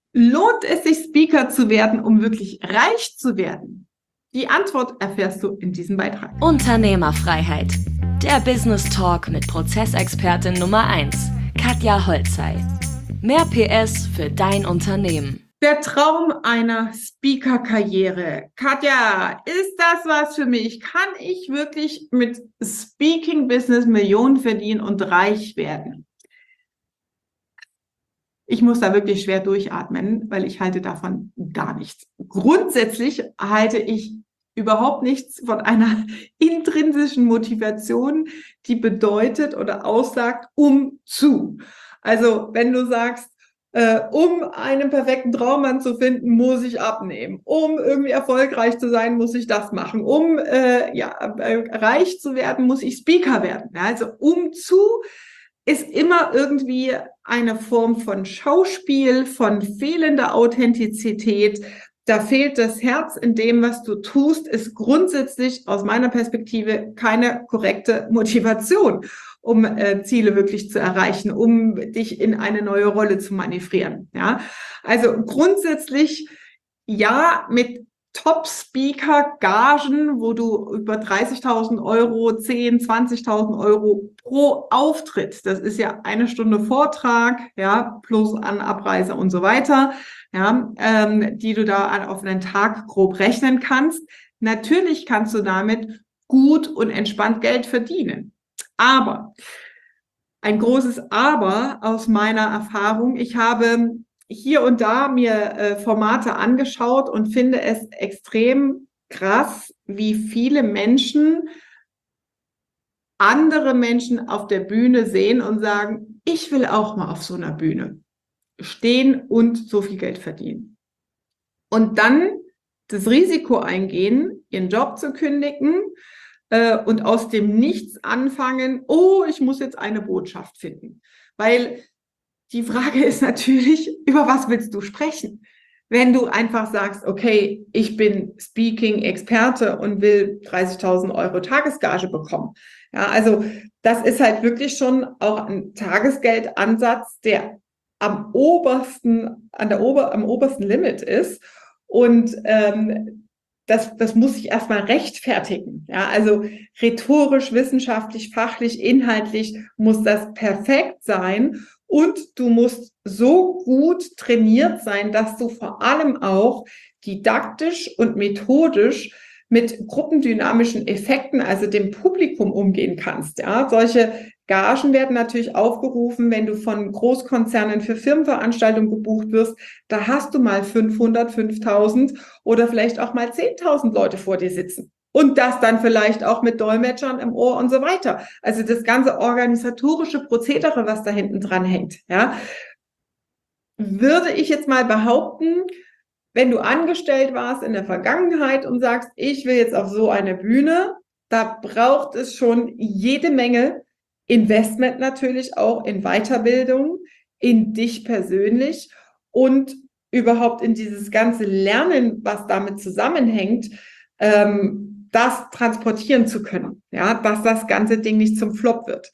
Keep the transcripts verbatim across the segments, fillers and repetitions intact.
Lohnt es sich, Speaker zu werden, um wirklich reich zu werden? Die Antwort erfährst du in diesem Beitrag. Unternehmerfreiheit. Der Business Talk mit Prozessexpertin Nummer eins, Katja Holzei. Mehr P S für dein Unternehmen. Der Traum einer Speaker-Karriere. Katja, ist das was für mich? Kann ich wirklich mit Speaking-Business Millionen verdienen und reich werden? Ich muss da wirklich schwer durchatmen, weil ich halte davon gar nichts. Grundsätzlich halte ich überhaupt nichts von einer intrinsischen Motivation, die bedeutet oder aussagt, um zu. Also wenn du sagst, äh, um einen perfekten Traummann zu finden, muss ich abnehmen. Um irgendwie erfolgreich zu sein, muss ich das machen. Um äh, ja, äh, reich zu werden, muss ich Speaker werden. Also um zu ist immer irgendwie eine Form von Schauspiel, von fehlender Authentizität. Da fehlt das Herz in dem, was du tust, ist grundsätzlich aus meiner Perspektive keine korrekte Motivation, um äh, Ziele wirklich zu erreichen, um dich in eine neue Rolle zu manövrieren. Ja, also grundsätzlich ja mit Top-Speaker-Gagen, wo du über dreißigtausend Euro, zehn, zwanzigtausend Euro pro Auftritt, das ist ja eine Stunde Vortrag, ja, plus an Abreise und so weiter, ja, ähm, die du da auf einen Tag grob rechnen kannst. Natürlich kannst du damit gut und entspannt Geld verdienen. Aber, ein großes Aber aus meiner Erfahrung, ich habe hier und da mir äh, Formate angeschaut und finde es extrem krass, wie viele Menschen andere Menschen auf der Bühne sehen und sagen, ich will auch mal auf so einer Bühne stehen und so viel Geld verdienen. Und dann das Risiko eingehen, ihren Job zu kündigen äh, und aus dem Nichts anfangen, oh, ich muss jetzt eine Botschaft finden. Weil die Frage ist natürlich, über was willst du sprechen? Wenn du einfach sagst, okay, ich bin Speaking-Experte und will dreißigtausend Euro Tagesgage bekommen. Ja, also das ist halt wirklich schon auch ein Tagesgeldansatz, der am obersten, an der Ober, am obersten Limit ist. Und ähm, das, das muss sich erstmal rechtfertigen. Ja, also rhetorisch, wissenschaftlich, fachlich, inhaltlich muss das perfekt sein. Und du musst so gut trainiert sein, dass du vor allem auch didaktisch und methodisch mit gruppendynamischen Effekten, also dem Publikum umgehen kannst. Ja, solche Gagen werden natürlich aufgerufen, wenn du von Großkonzernen für Firmenveranstaltungen gebucht wirst. Da hast du mal fünfhundert, fünftausend oder vielleicht auch mal zehntausend Leute vor dir sitzen. Und das dann vielleicht auch mit Dolmetschern im Ohr und so weiter. Also das ganze organisatorische Prozedere, was da hinten dran hängt, ja, würde ich jetzt mal behaupten, wenn du angestellt warst in der Vergangenheit und sagst, ich will jetzt auf so eine Bühne, da braucht es schon jede Menge Investment natürlich auch in Weiterbildung, in dich persönlich und überhaupt in dieses ganze Lernen, was damit zusammenhängt, ähm, das transportieren zu können, ja, dass das ganze Ding nicht zum Flop wird.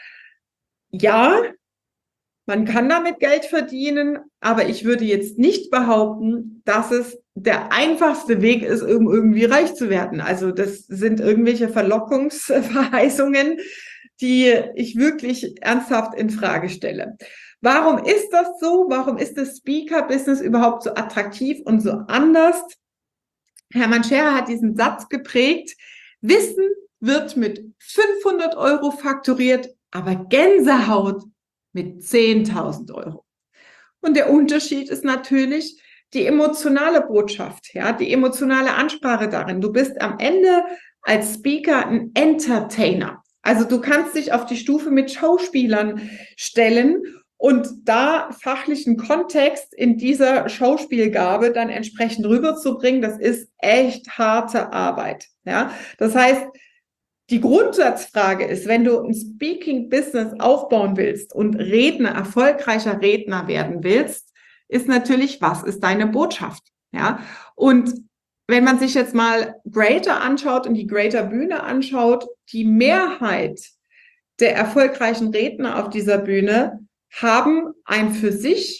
Ja, man kann damit Geld verdienen, aber ich würde jetzt nicht behaupten, dass es der einfachste Weg ist, um irgendwie reich zu werden. Also das sind irgendwelche Verlockungsverheißungen, die ich wirklich ernsthaft in Frage stelle. Warum ist das so? Warum ist das Speaker-Business überhaupt so attraktiv und so anders? Hermann Scherer hat diesen Satz geprägt: Wissen wird mit fünfhundert Euro fakturiert, aber Gänsehaut mit zehntausend Euro. Und der Unterschied ist natürlich die emotionale Botschaft, ja, die emotionale Ansprache darin. Du bist am Ende als Speaker ein Entertainer. Also du kannst dich auf die Stufe mit Schauspielern stellen und da fachlichen Kontext in dieser Schauspielgabe dann entsprechend rüberzubringen, das ist echt harte Arbeit. Ja, das heißt, die Grundsatzfrage ist, wenn du ein Speaking-Business aufbauen willst und Redner, erfolgreicher Redner werden willst, ist natürlich, was ist deine Botschaft? Ja, und wenn man sich jetzt mal Greater anschaut und die Greater Bühne anschaut, die Mehrheit der erfolgreichen Redner auf dieser Bühne haben ein für sich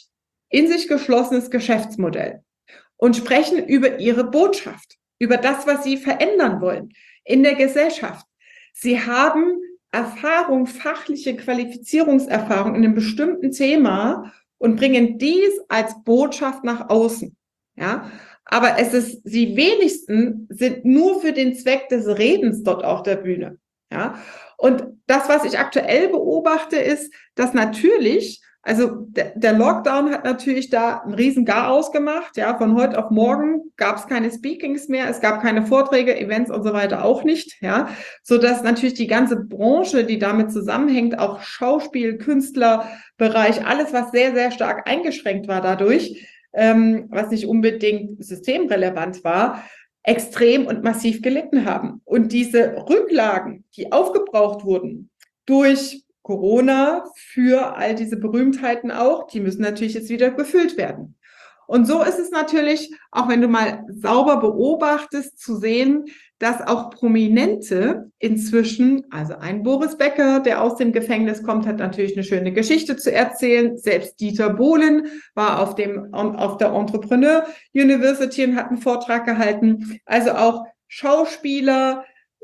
in sich geschlossenes Geschäftsmodell und sprechen über ihre Botschaft, über das, was sie verändern wollen in der Gesellschaft. Sie haben Erfahrung, fachliche Qualifizierungserfahrung in einem bestimmten Thema und bringen dies als Botschaft nach außen. Ja, aber es ist, die wenigsten sind nur für den Zweck des Redens dort auf der Bühne. Ja, und das, was ich aktuell beobachte, ist, dass natürlich, also der, der Lockdown hat natürlich da einen riesen Garaus gemacht. Ja, von heute auf morgen gab es keine Speakings mehr, es gab keine Vorträge, Events und so weiter auch nicht. Ja, so dass natürlich die ganze Branche, die damit zusammenhängt, auch Schauspiel, Künstlerbereich, alles, was sehr, sehr stark eingeschränkt war dadurch, ähm, was nicht unbedingt systemrelevant war, extrem und massiv gelitten haben. Und diese Rücklagen, die aufgebraucht wurden durch Corona für all diese Berühmtheiten auch, die müssen natürlich jetzt wieder befüllt werden. Und so ist es natürlich, auch wenn du mal sauber beobachtest, zu sehen, dass auch Prominente inzwischen, also ein Boris Becker, der aus dem Gefängnis kommt, hat natürlich eine schöne Geschichte zu erzählen. Selbst Dieter Bohlen war auf dem, auf der Entrepreneur University und hat einen Vortrag gehalten. Also auch Schauspieler,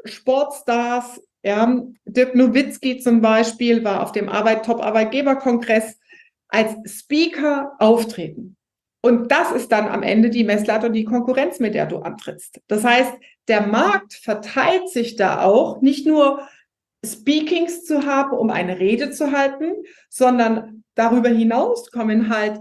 Sportstars, ja, Dirk Nowitzki zum Beispiel war auf dem Arbeit, Top-Arbeitgeber-Kongress als Speaker auftreten. Und das ist dann am Ende die Messlatte und die Konkurrenz, mit der du antrittst. Das heißt, der Markt verteilt sich da auch, nicht nur Speakings zu haben, um eine Rede zu halten, sondern darüber hinaus kommen halt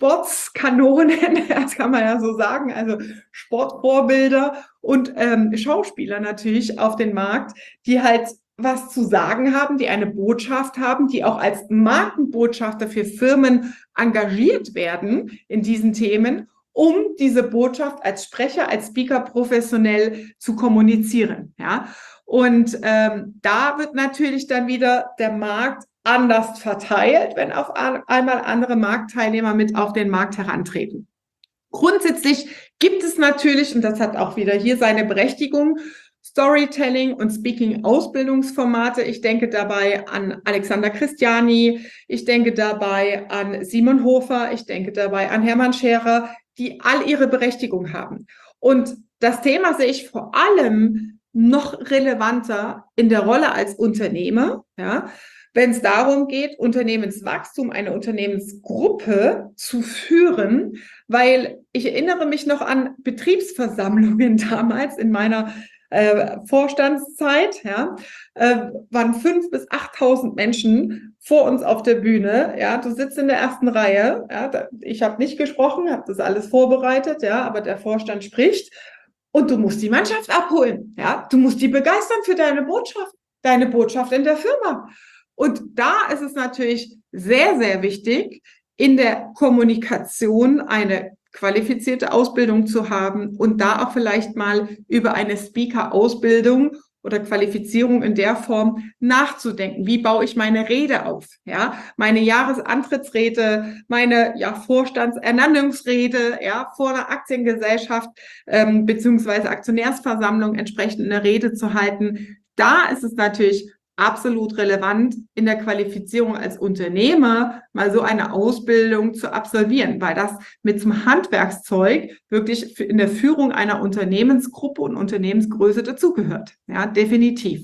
Sportskanonen, das kann man ja so sagen, also Sportvorbilder und ähm, Schauspieler natürlich auf den Markt, die halt was zu sagen haben, die eine Botschaft haben, die auch als Markenbotschafter für Firmen engagiert werden in diesen Themen, um diese Botschaft als Sprecher, als Speaker professionell zu kommunizieren. Ja? Und ähm, da wird natürlich dann wieder der Markt anders verteilt, wenn auf einmal andere Marktteilnehmer mit auf den Markt herantreten. Grundsätzlich gibt es natürlich, und das hat auch wieder hier seine Berechtigung, Storytelling und Speaking-Ausbildungsformate. Ich denke dabei an Alexander Christiani, ich denke dabei an Simon Hofer, ich denke dabei an Hermann Scherer, die all ihre Berechtigung haben. Und das Thema sehe ich vor allem noch relevanter in der Rolle als Unternehmer, ja, wenn es darum geht, Unternehmenswachstum, eine Unternehmensgruppe zu führen, weil ich erinnere mich noch an Betriebsversammlungen damals in meiner äh, Vorstandszeit, ja, äh, waren fünf bis achttausend Menschen vor uns auf der Bühne, ja, du sitzt in der ersten Reihe, ja, da, ich habe nicht gesprochen, habe das alles vorbereitet, ja, aber der Vorstand spricht und du musst die Mannschaft abholen, ja, du musst die begeistern für deine Botschaft, deine Botschaft in der Firma. Und da ist es natürlich sehr, sehr wichtig, in der Kommunikation eine qualifizierte Ausbildung zu haben und da auch vielleicht mal über eine Speaker-Ausbildung oder Qualifizierung in der Form nachzudenken. Wie baue ich meine Rede auf? Ja, meine Jahresantrittsrede, meine ja, Vorstandsernennungsrede, ja, vor einer Aktiengesellschaft ähm, beziehungsweise Aktionärsversammlung entsprechend eine Rede zu halten. Da ist es natürlich absolut relevant, in der Qualifizierung als Unternehmer mal so eine Ausbildung zu absolvieren, weil das mit zum Handwerkszeug wirklich in der Führung einer Unternehmensgruppe und Unternehmensgröße dazugehört. Ja, definitiv.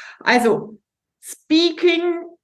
Also Speaking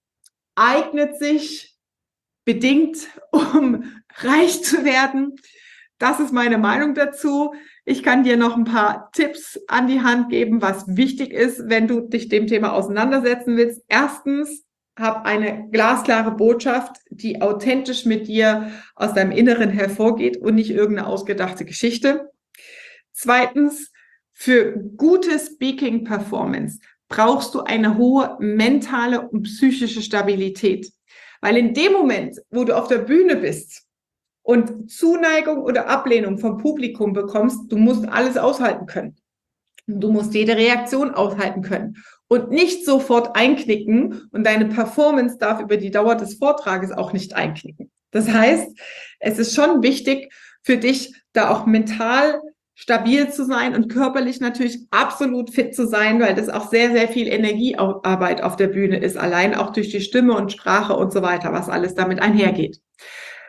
eignet sich bedingt, um reich zu werden. Das ist meine Meinung dazu. Ich kann dir noch ein paar Tipps an die Hand geben, was wichtig ist, wenn du dich dem Thema auseinandersetzen willst. Erstens, hab eine glasklare Botschaft, die authentisch mit dir aus deinem Inneren hervorgeht und nicht irgendeine ausgedachte Geschichte. Zweitens, für gute Speaking-Performance brauchst du eine hohe mentale und psychische Stabilität. Weil in dem Moment, wo du auf der Bühne bist, und Zuneigung oder Ablehnung vom Publikum bekommst, du musst alles aushalten können. Du musst jede Reaktion aushalten können und nicht sofort einknicken und deine Performance darf über die Dauer des Vortrages auch nicht einknicken. Das heißt, es ist schon wichtig für dich, da auch mental stabil zu sein und körperlich natürlich absolut fit zu sein, weil das auch sehr, sehr viel Energiearbeit auf der Bühne ist, allein auch durch die Stimme und Sprache und so weiter, was alles damit einhergeht.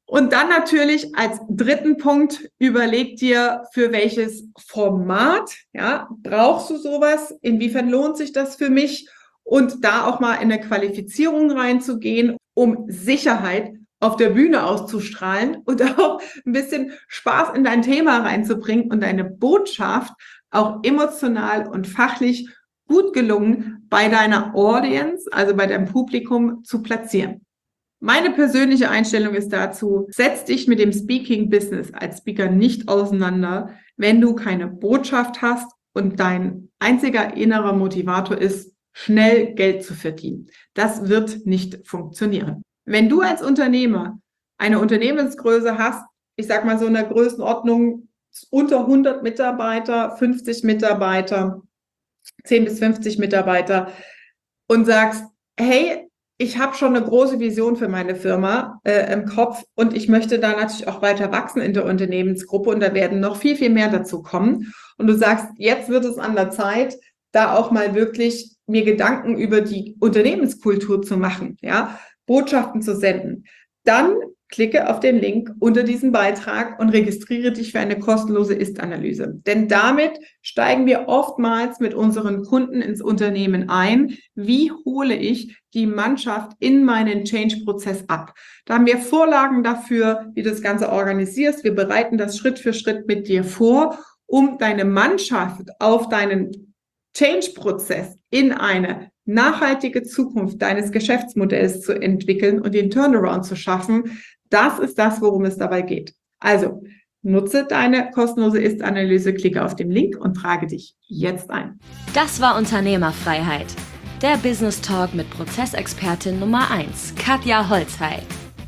Und dann natürlich als dritten Punkt, überleg dir, für welches Format, ja, brauchst du sowas? Inwiefern lohnt sich das für mich? Und da auch mal in eine Qualifizierung reinzugehen, um Sicherheit auf der Bühne auszustrahlen und auch ein bisschen Spaß in dein Thema reinzubringen und deine Botschaft auch emotional und fachlich gut gelungen bei deiner Audience, also bei deinem Publikum, zu platzieren. Meine persönliche Einstellung ist dazu, setz dich mit dem Speaking-Business als Speaker nicht auseinander, wenn du keine Botschaft hast und dein einziger innerer Motivator ist, schnell Geld zu verdienen. Das wird nicht funktionieren. Wenn du als Unternehmer eine Unternehmensgröße hast, ich sag mal so in der Größenordnung unter hundert Mitarbeiter, fünfzig Mitarbeiter, zehn bis fünfzig Mitarbeiter und sagst, hey, ich habe schon eine große Vision für meine Firma äh, im Kopf und ich möchte da natürlich auch weiter wachsen in der Unternehmensgruppe und da werden noch viel, viel mehr dazu kommen. Und du sagst, jetzt wird es an der Zeit, da auch mal wirklich mir Gedanken über die Unternehmenskultur zu machen, ja, Botschaften zu senden. Dann klicke auf den Link unter diesem Beitrag und registriere dich für eine kostenlose Ist-Analyse. Denn damit steigen wir oftmals mit unseren Kunden ins Unternehmen ein. Wie hole ich die Mannschaft in meinen Change-Prozess ab? Da haben wir Vorlagen dafür, wie du das Ganze organisierst. Wir bereiten das Schritt für Schritt mit dir vor, um deine Mannschaft auf deinen Change-Prozess in eine nachhaltige Zukunft deines Geschäftsmodells zu entwickeln und den Turnaround zu schaffen. Das ist das, worum es dabei geht. Also nutze deine kostenlose Ist-Analyse, klicke auf den Link und trage dich jetzt ein. Das war Unternehmerfreiheit, der Business Talk mit Prozessexpertin Nummer eins, Katja Holzhey.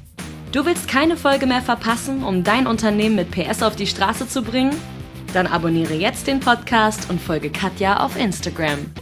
Du willst keine Folge mehr verpassen, um dein Unternehmen mit P S auf die Straße zu bringen? Dann abonniere jetzt den Podcast und folge Katja auf Instagram.